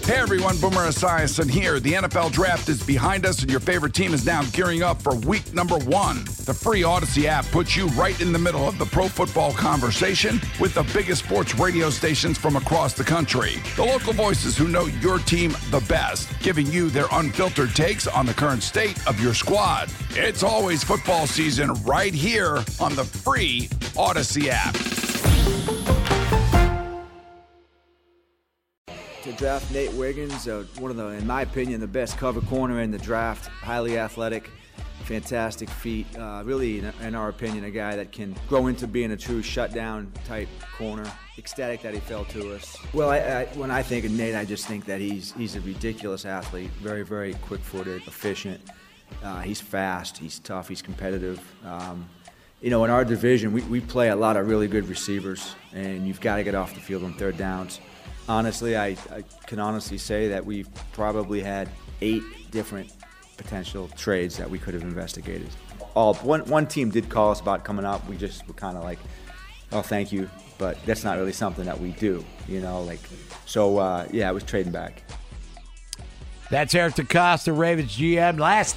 Hey everyone, Boomer Esiason here. The NFL Draft is behind us and your favorite team is now gearing up for week number 1. The free Odyssey app puts you right in the middle of the pro football conversation with the biggest sports radio stations from across the country. The local voices who know your team the best, giving you their unfiltered takes on the current state of your squad. It's always football season right here on the free Odyssey app. To draft Nate Wiggins, one of the, in my opinion, the best cover corner in the draft. Highly athletic, fantastic feet. Really, in our opinion, a guy that can grow into being a true shutdown type corner. Ecstatic that he fell to us. Well, when I think of Nate, I just think that he's a ridiculous athlete. Very, very quick-footed, efficient. He's fast. He's tough. He's competitive. In our division, we play a lot of really good receivers, and you've got to get off the field on third downs. Honestly, I can honestly say that we've probably had 8 different potential trades that we could have investigated. One team did call us about coming up. We just were kind of like, oh, thank you, but that's not really something that we do, So, it was trading back. That's Eric DeCosta, Ravens GM. Last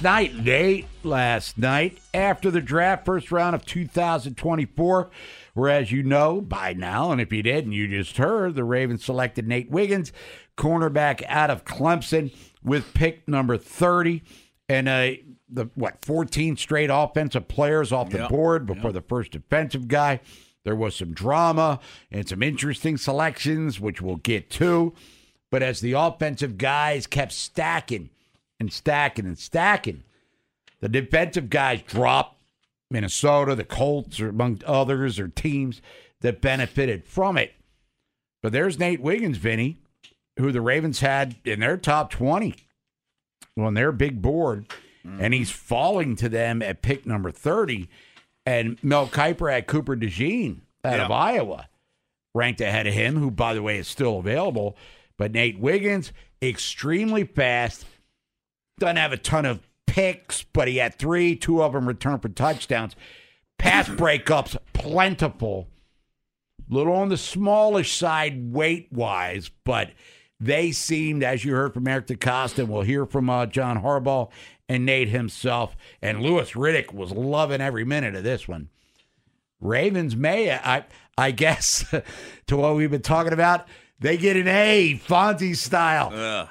night, after the draft, first round of 2024, where, as you know by now, and if you didn't, you just heard, the Ravens selected Nate Wiggins, cornerback out of Clemson, with pick number 30. And 14 straight offensive players off the board before the first defensive guy. There was some drama and some interesting selections, which we'll get to. But as the offensive guys kept stacking and stacking and stacking, the defensive guys dropped. Minnesota, the Colts, or among others, or teams that benefited from it. But there's Nate Wiggins, Vinny, who the Ravens had in their top 20 on their big board, and he's falling to them at pick number 30. And Mel Kiper had Cooper DeJean out of Iowa ranked ahead of him, who, by the way, is still available. But Nate Wiggins, extremely fast, doesn't have a ton of picks, but he had 3, 2 of them returned for touchdowns. Pass breakups, plentiful. Little on the smallish side weight-wise, but they seemed, as you heard from Eric DeCosta, and we'll hear from John Harbaugh and Nate himself, and Louis Riddick was loving every minute of this one. Ravens may, I guess, to what we've been talking about, they get an A, Fonzie style.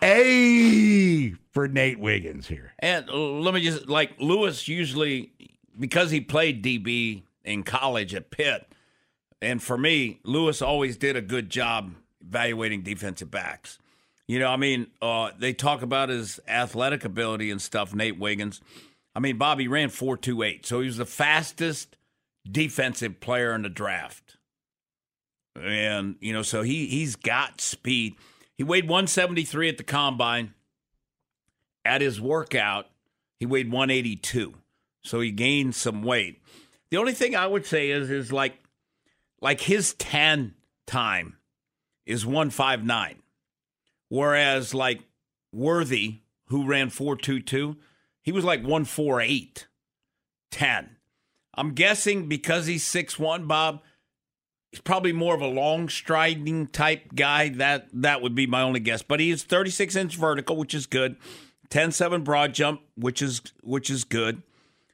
A for Nate Wiggins here. And let me just, Lewis usually, because he played DB in college at Pitt, and for me, Lewis always did a good job evaluating defensive backs. They talk about his athletic ability and stuff, Nate Wiggins. Bobby ran 4.28, so he was the fastest defensive player in the draft. And, so he's got speed. He weighed 173 at the combine. At his workout, he weighed 182. So he gained some weight. The only thing I would say is like his 10 time is 159. Whereas Worthy, who ran 4.22, he was 148, 10. I'm guessing because he's 6'1", Bob, he's probably more of a long striding type guy. That would be my only guess. But he is 36-inch vertical, which is good. 10.7 broad jump, which is good.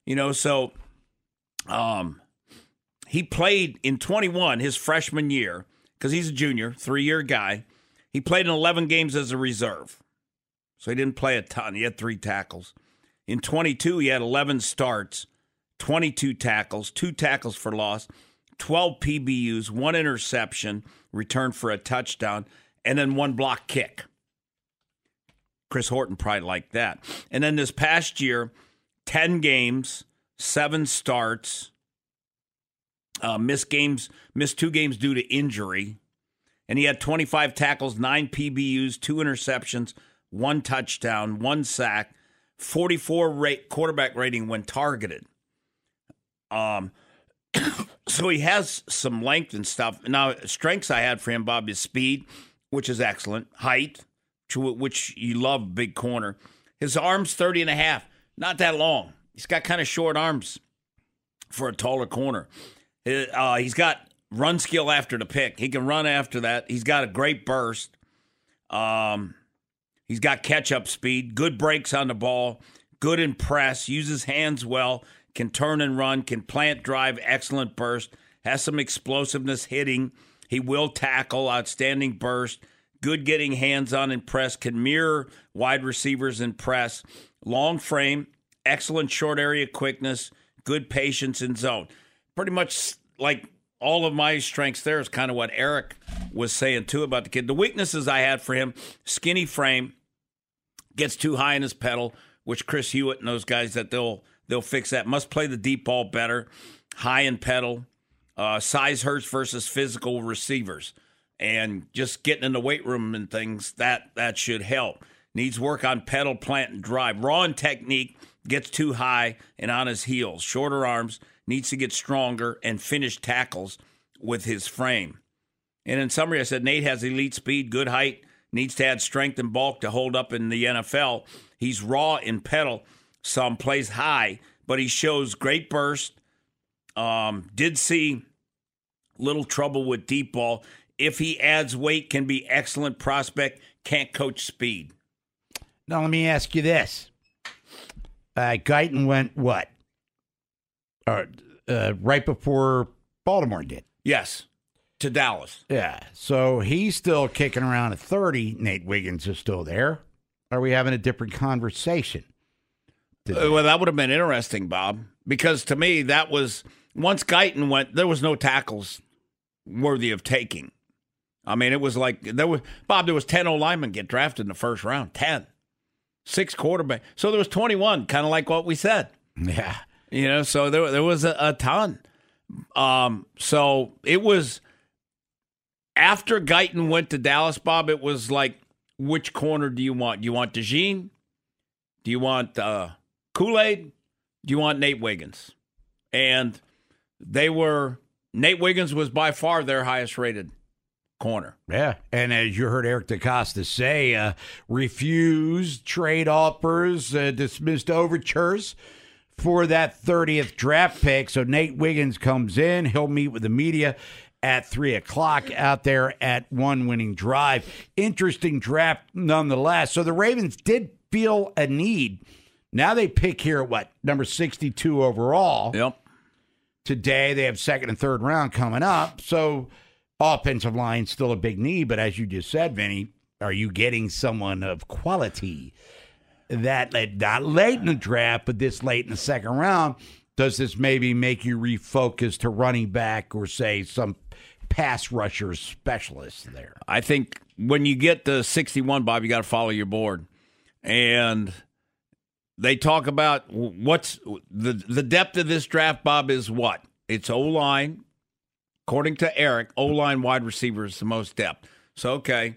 He played in 21, his freshman year, because he's a junior, 3-year guy. He played in 11 games as a reserve. So he didn't play a ton. He had 3 tackles. In 22, he had 11 starts, 22 tackles, 2 tackles for loss, 12 PBUs, 1 interception, returned for a touchdown, and then 1 block kick. Chris Horton probably liked that. And then this past year, 10 games, 7 starts, missed 2 games due to injury. And he had 25 tackles, 9 PBUs, 2 interceptions, 1 touchdown, 1 sack, 44 quarterback rating when targeted. So he has some length and stuff. Now, strengths I had for him, Bob, is speed, which is excellent. Height, which you love, big corner. His arm's 30 and a half. Not that long. He's got kind of short arms for a taller corner. He's got run skill after the pick. He can run after that. He's got a great burst. He's got catch-up speed, good breaks on the ball, good in press, uses hands well, can turn and run, can plant drive, excellent burst, has some explosiveness hitting. He will tackle, outstanding burst, good getting hands on in press, can mirror wide receivers in press, long frame, excellent short area quickness, good patience in zone. Pretty much like all of my strengths there is kind of what Eric was saying too about the kid. The weaknesses I had for him, skinny frame, gets too high in his pedal, which Chris Hewitt and those guys that they'll fix that. Must play the deep ball better, high in pedal. Size hurts versus physical receivers. And just getting in the weight room and things, that should help. Needs work on pedal, plant, and drive. Raw in technique, gets too high and on his heels. Shorter arms, needs to get stronger and finish tackles with his frame. And in summary, I said Nate has elite speed, good height, needs to add strength and bulk to hold up in the NFL. He's raw in pedal, some plays high, but he shows great burst. Did see little trouble with deep ball. If he adds weight, can be excellent prospect, can't coach speed. Now, let me ask you this. Guyton went what? Right before Baltimore did. Yes, to Dallas. Yeah, so he's still kicking around at 30. Nate Wiggins is still there. Are we having a different conversation? Well, that would have been interesting, Bob, because to me, that was, once Guyton went, there was no tackles worthy of taking. I mean, it was like, there was 10 O-linemen get drafted in the first round, 10. 6 quarterback. So there was 21, kind of like what we said. Yeah. You know, so there was a ton. So it was, after Guyton went to Dallas, Bob, it was like, which corner do you want? Do you want DeJean? Do you want Kool-Aid? Do you want Nate Wiggins? And Nate Wiggins was by far their highest rated corner. Yeah, and as you heard Eric DeCosta say, refused trade offers, dismissed overtures for that 30th draft pick. So Nate Wiggins comes in. He'll meet with the media at 3 o'clock out there at One Winning Drive. Interesting draft nonetheless. So the Ravens did feel a need. Now they pick here at number 62 overall. Yep. Today they have second and third round coming up. So offensive line still a big need, but as you just said, Vinny, are you getting someone of quality that not late in the draft, but this late in the second round? Does this maybe make you refocus to running back or say some pass rusher specialist there? I think when you get to 61, Bob, you got to follow your board. And they talk about what's the depth of this draft, Bob, is what? It's O-line. According to Eric, O-line wide receiver is the most depth. So, okay.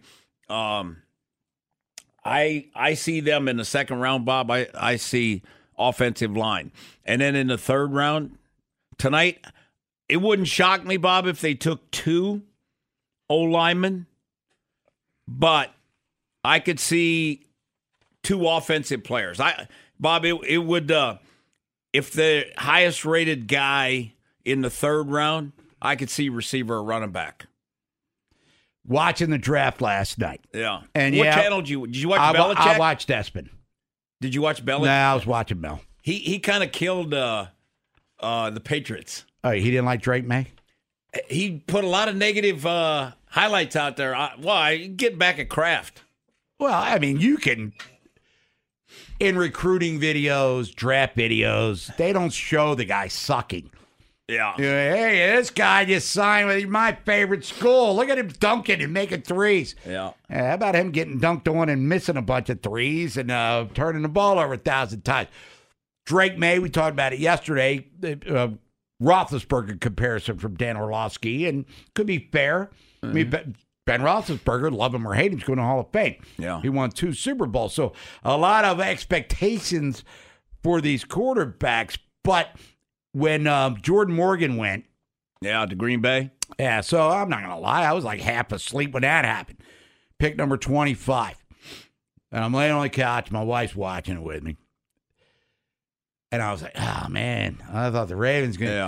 I see them in the second round, Bob. I see offensive line. And then in the third round, tonight, it wouldn't shock me, Bob, if they took 2 O-linemen. But I could see 2 offensive players. Bob, it would, if the highest rated guy in the third round, I could see receiver or running back. Watching the draft last night. Yeah. And what channel did you watch Belichick? I watched ESPN. Did you watch Belichick? No, I was watching Mel. He kind of killed the Patriots. Oh, he didn't like Drake May? He put a lot of negative highlights out there. I get back at Kraft. Well, I mean, you can, in recruiting videos, draft videos, they don't show the guy sucking. Yeah. Hey, this guy just signed with my favorite school. Look at him dunking and making threes. Yeah. How about him getting dunked on and missing a bunch of threes and turning the ball over 1,000 times? Drake May, we talked about it yesterday. Roethlisberger comparison from Dan Orlovsky, and could be fair. Mm-hmm. I mean, Ben Roethlisberger, love him or hate him, is going to Hall of Fame. Yeah. He won 2 Super Bowls. So a lot of expectations for these quarterbacks. But when Jordan Morgan went. Yeah, to Green Bay. Yeah, so I'm not going to lie. I was like half asleep when that happened. Pick number 25. And I'm laying on the couch. My wife's watching it with me. And I was like, oh, man, I thought the Ravens going to.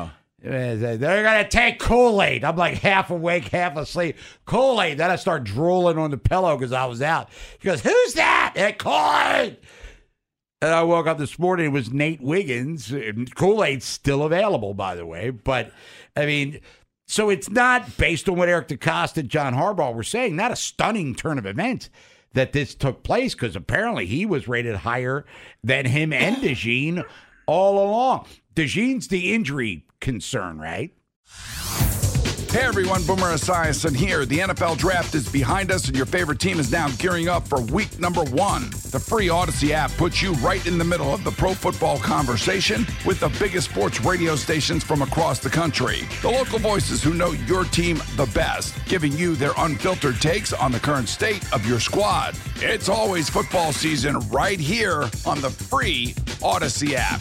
They're going to take Kool-Aid. I'm like half awake, half asleep. Kool-Aid. Then I start drooling on the pillow because I was out. He goes, who's that? Kool-Aid. And I woke up this morning. It was Nate Wiggins. Kool-Aid's still available, by the way. But, I mean, so it's not, based on what Eric DeCosta and John Harbaugh were saying, not a stunning turn of events that this took place, because apparently he was rated higher than him and DeJean all along. DeJean's the injury concern, right? Hey everyone, Boomer Esiason here. The NFL Draft is behind us and your favorite team is now gearing up for week number 1. The free Odyssey app puts you right in the middle of the pro football conversation with the biggest sports radio stations from across the country. The local voices who know your team the best, giving you their unfiltered takes on the current state of your squad. It's always football season right here on the free Odyssey app.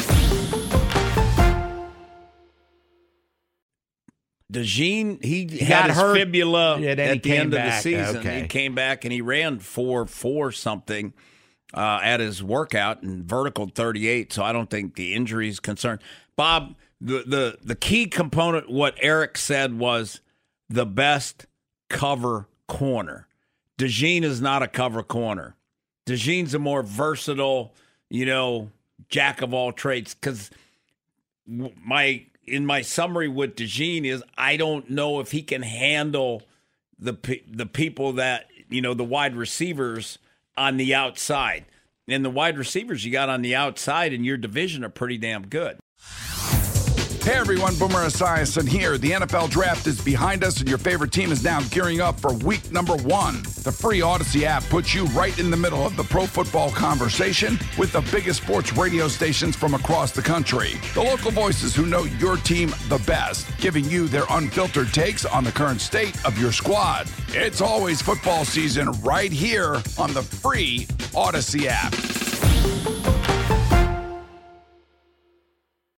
DeJean, he had his hurt. fibula Yeah, then at the end of the season. Okay. He came back and he ran 4.4 something at his workout and vertical 38. So I don't think the injury is concerned. Bob, the key component, what Eric said, was the best cover corner. DeJean is not a cover corner. DeJean's a more versatile, jack of all trades. Because in my summary with DeJean is I don't know if he can handle the people that, the wide receivers on the outside. And the wide receivers you got on the outside in your division are pretty damn good. Hey everyone, Boomer Esiason here. The NFL Draft is behind us and your favorite team is now gearing up for week number 1. The free Odyssey app puts you right in the middle of the pro football conversation with the biggest sports radio stations from across the country. The local voices who know your team the best, giving you their unfiltered takes on the current state of your squad. It's always football season right here on the free Odyssey app.